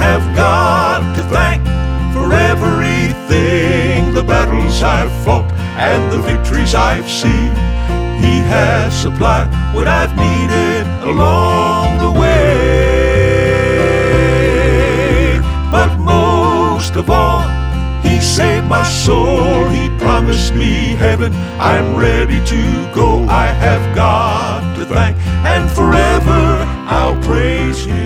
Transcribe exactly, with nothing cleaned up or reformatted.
have God to thank for everything, the battles I've fought and the victories I've seen. He has supplied what I've needed along the way. But most of all, He saved my soul. He promised me heaven. I'm ready to go. I have God to thank, and forever I'll praise Him.